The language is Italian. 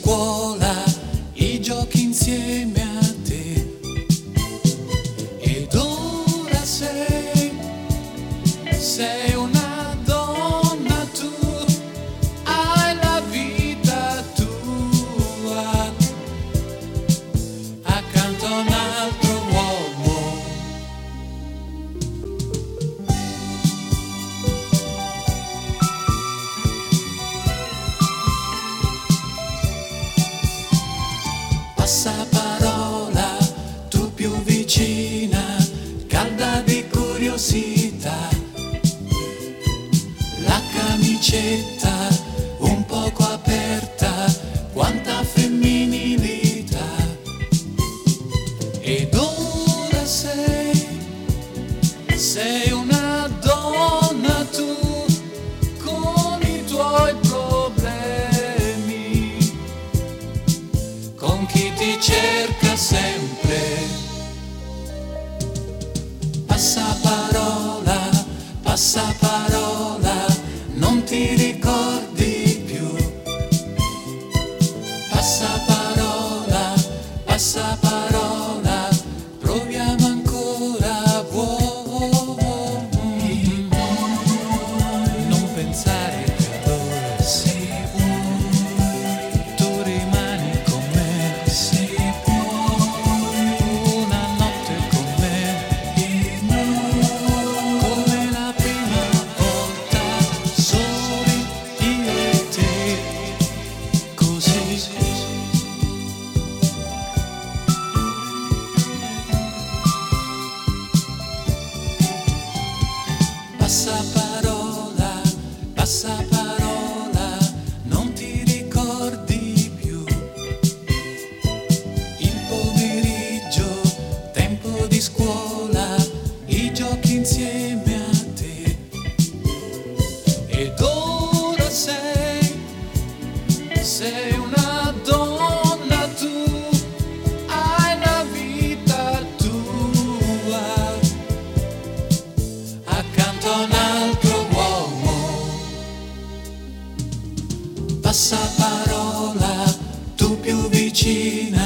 scuola, i giochi insieme a te. Ed ora sei una donna tu, hai la vita tua, accanto a un altro uomo. Passaparola, tu più vicina, calda di curiosità, la camicetta un poco aperta, quanta femminilità. Ed ora sei una donna tu, con i tuoi problemi, con chi ti cerca sempre. Passaparola, passaparola, non ti ricordi più. Passaparola, passaparola, proviamo ancora, vuoi? Non pensare che ad ora si può, tu rimani con me, si può, una notte con me, come la prima volta, soli io e te, così. Passaparola, passaparola, non ti ricordi più. Il pomeriggio, tempo di scuola, i giochi insieme a te. Ed ora sei una donna tu, hai la vita tua, accanto a un altro uomo. Passaparola, tu più vicina,